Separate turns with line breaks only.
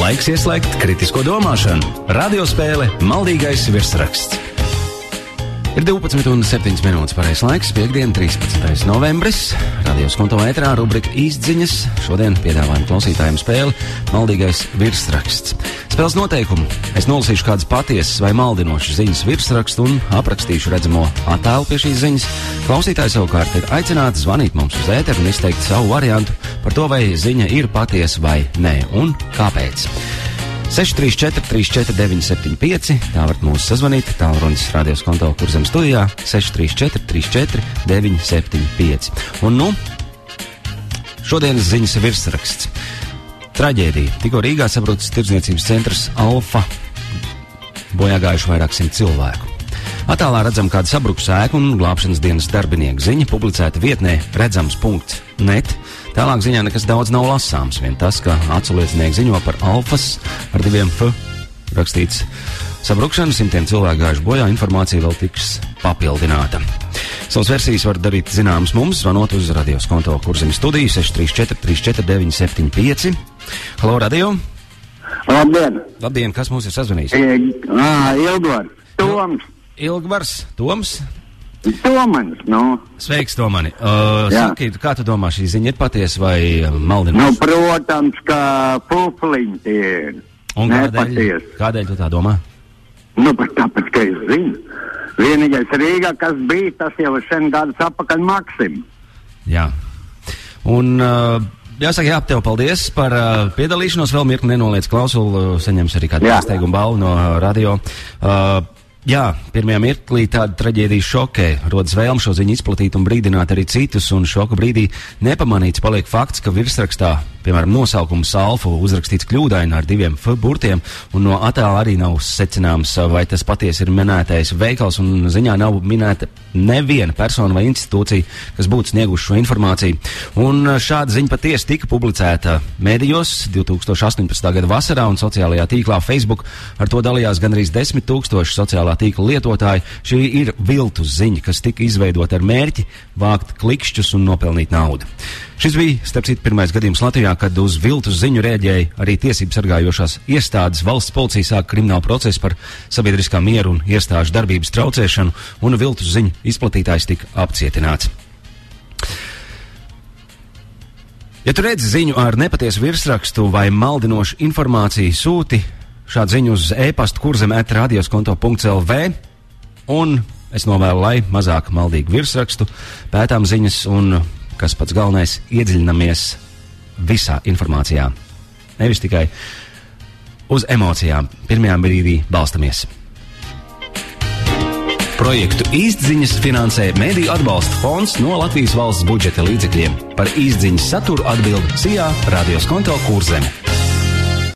Laiks ieslēgt kritisko domāšanu. Radiospēle Maldīgais virsraksts. Ir 12:07 pareizs laiks, piekdiena, 13. novembris. Radios konto ēterā rubrika īstziņas. Šodien piedāvājam klausītājiem spēli Maldīgais virsraksts. Spēles noteikumu. Es nolasīšu kādas patiesas vai maldinošas ziņas virsrakstu un aprakstīšu redzamo attēlu pie šīs ziņas. Klausītāji savukārt ir aicināti zvanīt mums uz ēteru un izteikt savu variantu par to, vai ziņa ir patiesa vai nē un kāpēc. 634 349 75, tā varat mūs sazvanīt, tālrunis radios konto Kurzem studijā 634 34 975. Un šodienas ziņas virsraksts. Traģēdija. Tikko Rīgā sabrucis tirdzniecības centrs Alfa. Bojā gājuši vairāk 100 cilvēku. Attēlā redzam kādu sabruku sēku un glābšanas dienas darbinieku ziņa publicēta vietnē redzams.net. Tālāk ziņā nekas daudz nav lasāms, vien tas, ka aculiecinieki ziņo par Alfas ar 2 F rakstīts sabrukšanu, 100 cilvēku gājuši bojā, informācija vēl tiks papildināta. Savas versijas var darīt zināmas mums, zvanot uz radios konto Kurzem studiju 634 34 975. Halo, radio!
Labdien!
Labdien, kas mums ir sazvanījis?
Ilgvars, Toms.
Ilgvars, Toms?
Tomans,
Sveiks, Tomani. Saki, kā tu domā, šī ziņa ir patiesa vai maldinoša?
Protams, ka pufliņi tie ir.
Un kādēļ tu tā domā?
Tāpēc, ka es zinu. Vienīgais Rīgā, kas bija, tas jau ir 100 gadus atpakaļ Maksim.
Jā. Un jāsaka, tev paldies par piedalīšanos. Vēl mirkli nenoliec klausulu, saņems arī kādu pārsteigumu balvu no radio. Jā, pirmajā mirklī tāda traģēdija šokē, rodas vēlme šo ziņu izplatīt un brīdināt arī citus, un šoka brīdī nepamanīts paliek fakts, ka virsrakstā, piemēram, nosaukums Alfa uzrakstīts kļūdaini ar 2 F burtiem, un no attēla arī nav secināms, vai tas patiesi ir minētais veikals, un ziņā nav minēta neviena persona vai institūcija, kas būtu snieguši šo informāciju. Un šāda ziņa patiesi tika publicēta mēdījos 2018. gada vasarā un sociālajā tīklā Facebook. Ar to dalījās gandrīz 10 000 sociālā tīkla lietotāji. Šī ir viltus ziņa, kas tika izveidota ar mērķi vākt klikšķus un nopelnīt naudu. Šis bija, starp citu, pirmais gadījums Latvijā, kad uz viltus ziņu rēģēja arī tiesības sargājošās iestādes. Valsts policija sāka kriminālu procesu par sabiedriskā miera un iestāžu darbības traucēšanu, un viltus ziņu izplatītājs tika apcietināts. Ja tu redzi ziņu ar nepatiesu virsrakstu vai maldinošu informāciju, sūti šādu ziņu uz e-pastu kurzem@radioskonto.lv, un es novēlu, lai mazāk maldīgu virsrakstu, pētām ziņas un, kas pats galvenais, iedziļinamies visā informācijā. Nevis tikai uz emocijām. Pirmajā brīdī balstamies. Projektu īstziņas finansē Mediju atbalsta fonds no Latvijas valsts budžeta līdzekļiem. Par īstziņas saturu atbild SIA Radios konto Kurzem.